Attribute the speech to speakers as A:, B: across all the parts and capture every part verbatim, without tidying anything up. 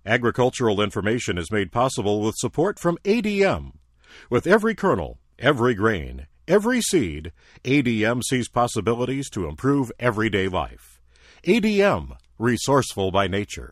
A: Agricultural information is made possible with support from A D M. With every kernel, every grain, every seed, A D M sees possibilities to improve everyday life. A D M, resourceful by nature.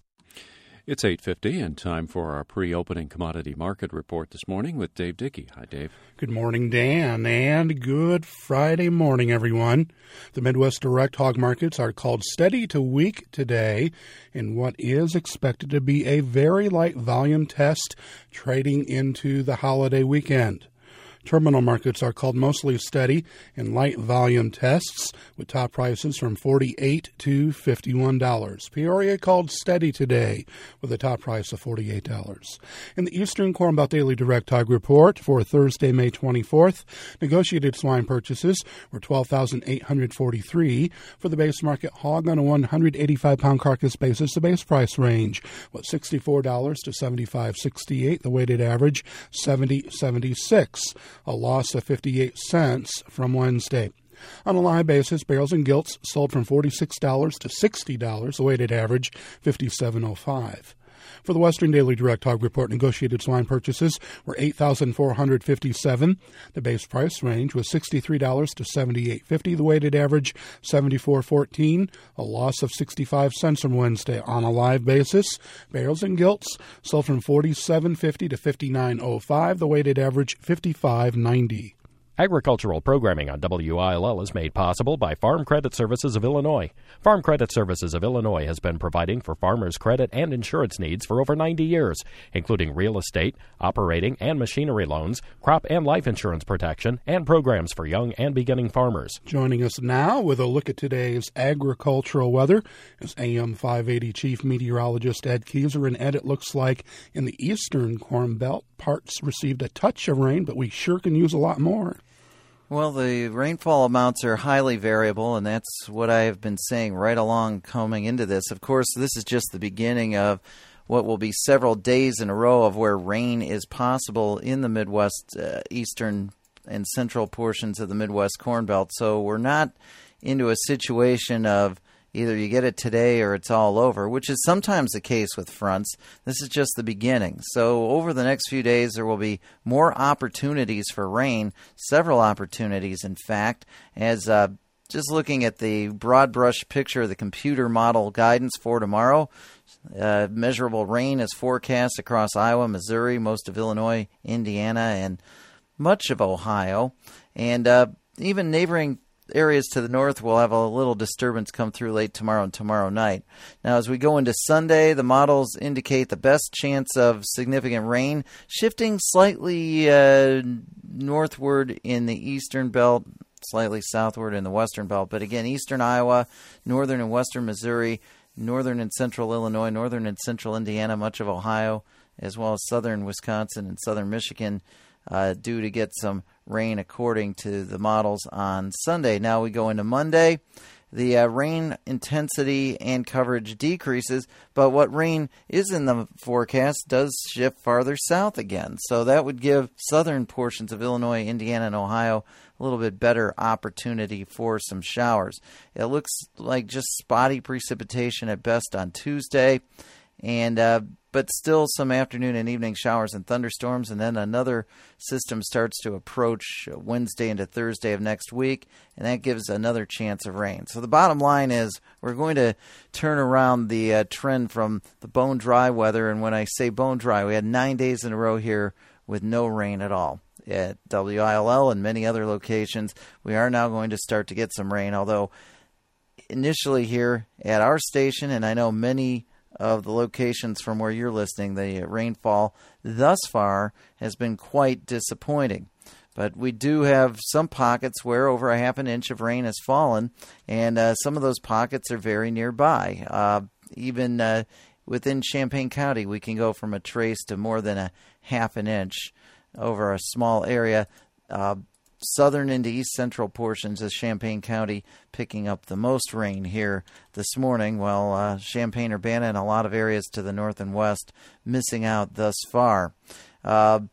B: It's eight fifty and time for our pre-opening commodity market report this morning with Dave Dickey. Hi, Dave.
C: Good morning, Dan, and good Friday morning, everyone. The Midwest Direct Hog Markets are called steady to weak today in what is expected to be a very light volume test trading into the holiday weekend. Terminal markets are called mostly steady in light volume tests with top prices from forty-eight dollars to fifty-one dollars. Peoria called steady today with a top price of forty-eight dollars. In the Eastern Corn Belt Daily Direct Hog Report for Thursday, May twenty-fourth, negotiated swine purchases were twelve thousand eight hundred forty-three. For the base market hog on a one hundred eighty-five pound carcass basis, the base price range was sixty-four dollars to seventy-five dollars and sixty-eight cents. The weighted average, seventy dollars and seventy-six cents. A loss of fifty-eight cents from Wednesday. On a live basis, barrels and gilts sold from forty-six dollars to sixty dollars, the weighted average fifty-seven dollars and five cents. For the Western Daily Direct Hog Report, negotiated swine purchases were eight thousand four hundred fifty-seven. The base price range was sixty-three dollars to seventy-eight dollars and fifty cents. The weighted average, seventy-four dollars and fourteen cents, a loss of sixty-five cents from Wednesday. On a live basis, barrels and gilts sold from forty-seven fifty to fifty-nine oh five. The weighted average, fifty-five ninety.
D: Agricultural programming on W I L L is made possible by Farm Credit Services of Illinois. Farm Credit Services of Illinois has been providing for farmers' credit and insurance needs for over ninety years, including real estate, operating and machinery loans, crop and life insurance protection, and programs for young and beginning farmers.
C: Joining us now with a look at today's agricultural weather is A M five eighty Chief Meteorologist Ed Kieser. And Ed, it looks like in the Eastern Corn Belt, parts received a touch of rain, but we sure can use a lot more.
E: Well, the rainfall amounts are highly variable, and that's what I have been saying right along coming into this. Of course, this is just the beginning of what will be several days in a row of where rain is possible in the Midwest, uh, eastern and central portions of the Midwest Corn Belt. So we're not into a situation of either you get it today or it's all over, which is sometimes the case with fronts. This is just the beginning. So over the next few days, there will be more opportunities for rain, several opportunities, in fact, as uh, just looking at the broad brush picture of the computer model guidance for tomorrow. Uh, measurable rain is forecast across Iowa, Missouri, most of Illinois, Indiana, and much of Ohio. And uh, even neighboring areas to the north will have a little disturbance come through late tomorrow and tomorrow night. Now, as we go into Sunday, the models indicate the best chance of significant rain, shifting slightly uh, northward in the eastern belt, slightly southward in the western belt. But again, eastern Iowa, northern and western Missouri, northern and central Illinois, northern and central Indiana, much of Ohio, as well as southern Wisconsin and southern Michigan, uh, due to get some rain according to the models on Sunday. Now we go into Monday. The uh, rain intensity and coverage decreases, but what rain is in the forecast does shift farther south again. So that would give southern portions of Illinois, Indiana, and Ohio a little bit better opportunity for some showers. It looks like just spotty precipitation at best on Tuesday, and uh, but still some afternoon and evening showers and thunderstorms, and then another system starts to approach Wednesday into Thursday of next week, and that gives another chance of rain. So the bottom line is we're going to turn around the uh, trend from the bone dry weather, and when I say bone dry, we had nine days in a row here with no rain at all. At W I L L and many other locations, we are now going to start to get some rain, although initially here at our station, and I know many of the locations from where you're listening, the rainfall thus far has been quite disappointing. But we do have some pockets where over a half an inch of rain has fallen, and uh, some of those pockets are very nearby. Uh, even uh, within Champaign County, we can go from a trace to more than a half an inch over a small area. Uh, southern into east central portions of Champaign County picking up the most rain here this morning, while uh, Champaign-Urbana and a lot of areas to the north and west missing out thus far. Uh,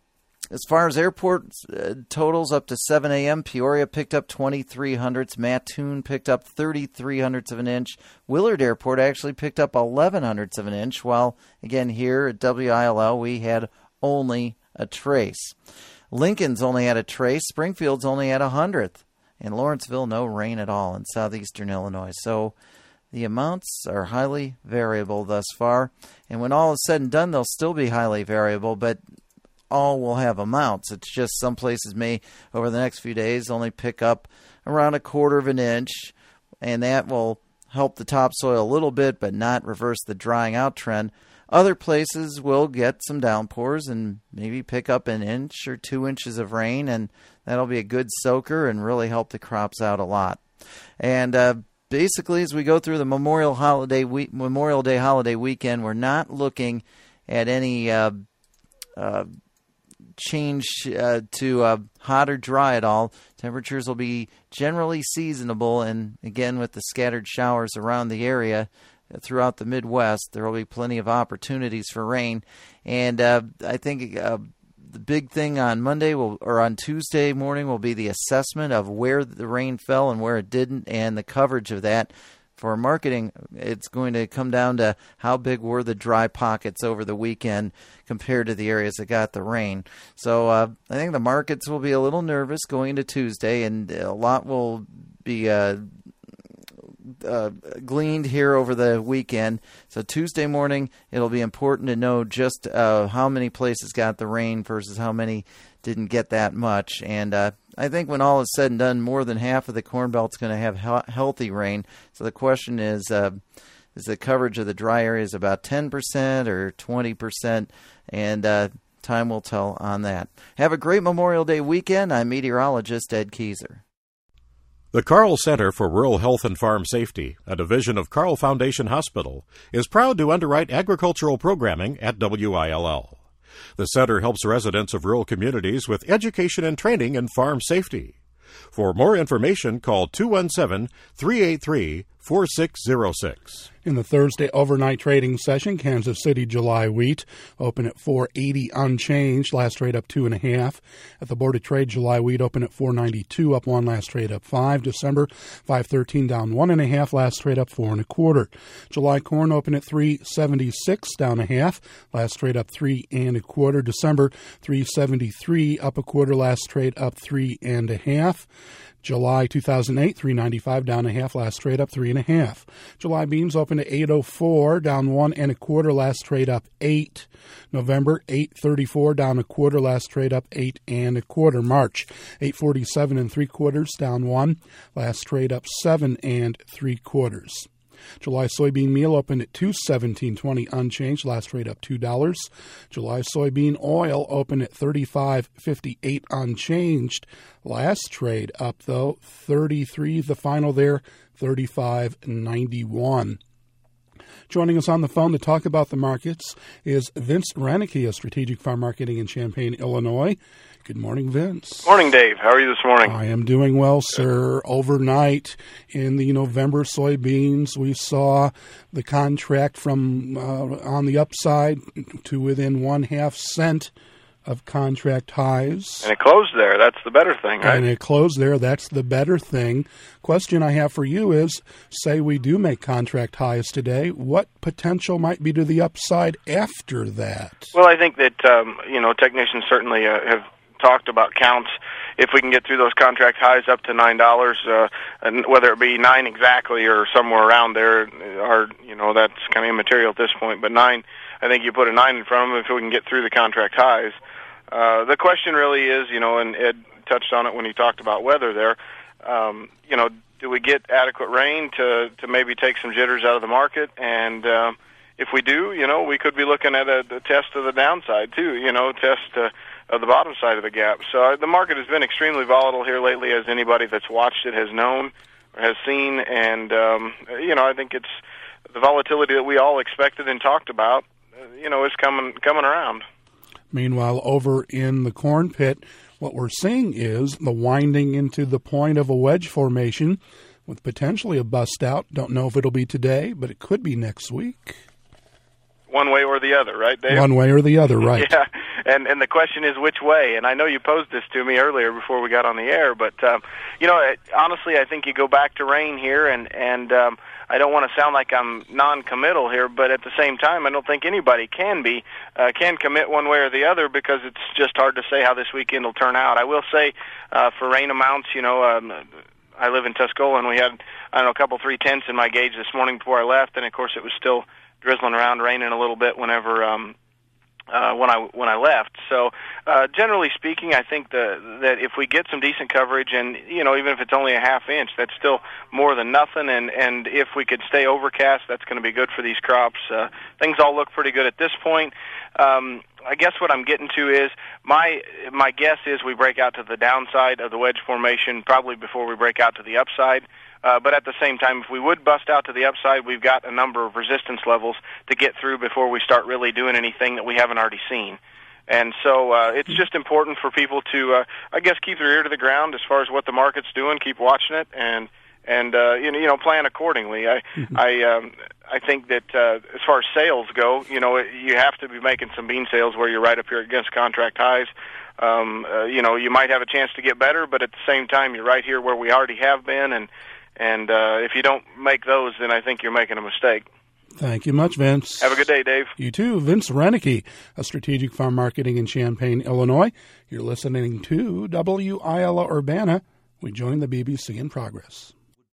E: As far as airport uh, totals, up to seven a.m., Peoria picked up twenty-three hundredths. Mattoon picked up thirty-three hundredths of an inch. Willard Airport actually picked up eleven hundredths of an inch, while, again, here at W I L L, we had only a trace. Lincoln's only had a trace. Springfield's only had a hundredth. And Lawrenceville, no rain at all in southeastern Illinois. So the amounts are highly variable thus far. And when all is said and done, they'll still be highly variable, but all will have amounts. It's just some places may, over the next few days, only pick up around a quarter of an inch, and that will help the topsoil a little bit, but not reverse the drying out trend. Other places will get some downpours and maybe pick up an inch or two inches of rain, and that'll be a good soaker and really help the crops out a lot. And uh, basically, as we go through the Memorial Holiday week, Memorial Day holiday weekend, we're not looking at any uh, uh, change uh, to uh, hot or dry at all. Temperatures will be generally seasonable, and again, with the scattered showers around the area throughout the Midwest, there will be plenty of opportunities for rain. And uh, I think uh, the big thing on Monday will, or on Tuesday morning will be the assessment of where the rain fell and where it didn't, and the coverage of that. For marketing, it's going to come down to how big were the dry pockets over the weekend compared to the areas that got the rain. So uh, I think the markets will be a little nervous going into Tuesday, and a lot will be uh, uh, gleaned here over the weekend. So Tuesday morning, it'll be important to know just uh, how many places got the rain versus how many didn't get that much. And uh, I think when all is said and done, more than half of the Corn Belt's going to have he- healthy rain. So the question is, uh, is the coverage of the dry areas about ten percent or twenty percent? And uh, time will tell on that. Have a great Memorial Day weekend. I'm meteorologist Ed Keyser.
A: The Carle Center for Rural Health and Farm Safety, a division of Carle Foundation Hospital, is proud to underwrite agricultural programming at W I L L. The center helps residents of rural communities with education and training in farm safety. For more information, call two one seven, three eight three, four six zero six.
C: In the Thursday overnight trading session, Kansas City July wheat open at four eighty unchanged, last trade up two and a half. At the Board of Trade, July wheat open at four ninety-two, up one, last trade up five. December five thirteen, down one and a half, last trade up four and a quarter. July corn open at three seventy-six, down a half, last trade up three and a quarter. December three seventy-three, up a quarter, last trade up three and a half. July two thousand eight, three ninety-five, down a half, last trade up three and a half. July beans open at eight oh four, down one and a quarter, last trade up eight. November eight thirty-four, down a quarter, last trade up eight and a quarter. March eight forty-seven and three quarters, down one, last trade up seven and three quarters. July soybean meal opened at two seventeen twenty unchanged, last trade up two dollars. July soybean oil opened at thirty-five fifty-eight unchanged, last trade up though thirty-three, the final there thirty-five ninety-one. Joining us on the phone to talk about the markets is Vince Renicky of Strategic Farm Marketing in Champaign, Illinois. Good morning, Vince.
F: Morning, Dave. How are you this morning?
C: I am doing well, sir. Overnight in the November soybeans, we saw the contract from uh, on the upside to within one half cent of contract highs.
F: And it closed there. That's the better thing, right?
C: And it closed there. That's the better thing. Question I have for you is, say we do make contract highs today, what potential might be to the upside after that?
F: Well, I think that, um, you know, technicians certainly uh, have talked about counts. If we can get through those contract highs up to nine dollars, uh, and whether it be nine exactly or somewhere around there, are, you know, that's kind of immaterial at this point. But nine, I think you put a nine in front of them if we can get through the contract highs. Uh, the question really is, you know, and Ed touched on it when he talked about weather there, um, you know, do we get adequate rain to, to maybe take some jitters out of the market? And uh, if we do, you know, we could be looking at a, a test of the downside too, you know, test uh, of the bottom side of the gap. So uh, the market has been extremely volatile here lately, as anybody that's watched it has known or has seen. And, um, you know, I think it's the volatility that we all expected and talked about, uh, you know, is coming coming around.
C: Meanwhile, over in the corn pit, what we're seeing is the winding into the point of a wedge formation with potentially a bust out. Don't know if it'll be today, but it could be next week.
F: One way or the other, right, Dave?
C: One way or the other, right.
F: Yeah, and and the question is which way. And I know you posed this to me earlier before we got on the air, but um, you know, it, honestly, I think you go back to rain here, and and um, I don't want to sound like I'm non-committal here, but at the same time, I don't think anybody can be uh, can commit one way or the other, because it's just hard to say how this weekend will turn out. I will say uh, for rain amounts, you know. Um, I live in Tuscola, and we had, I don't know, a couple, three tenths in my gauge this morning before I left, and of course it was still drizzling around, raining a little bit whenever um, uh, when I when I left. So, uh, generally speaking, I think the, that if we get some decent coverage, and you know, even if it's only a half inch, that's still more than nothing. And and if we could stay overcast, that's going to be good for these crops. Uh, things all look pretty good at this point. Um, I guess what I'm getting to is my my guess is we break out to the downside of the wedge formation probably before we break out to the upside. Uh, but at the same time, if we would bust out to the upside, we've got a number of resistance levels to get through before we start really doing anything that we haven't already seen. And so uh, it's just important for people to, uh, I guess, keep their ear to the ground as far as what the market's doing, keep watching it, and and uh, you know, you know, plan accordingly. I I um, I think that uh, as far as sales go, you know, you have to be making some bean sales where you're right up here against contract highs. Um, uh, you know, you might have a chance to get better, but at the same time, you're right here where we already have been, and and uh, if you don't make those, then I think you're making a mistake.
C: Thank you much, Vince.
F: Have a good day, Dave.
C: You too. Vince Renicky, a strategic farm marketing in Champaign, Illinois. You're listening to W I L A Urbana. We join the B B C in progress.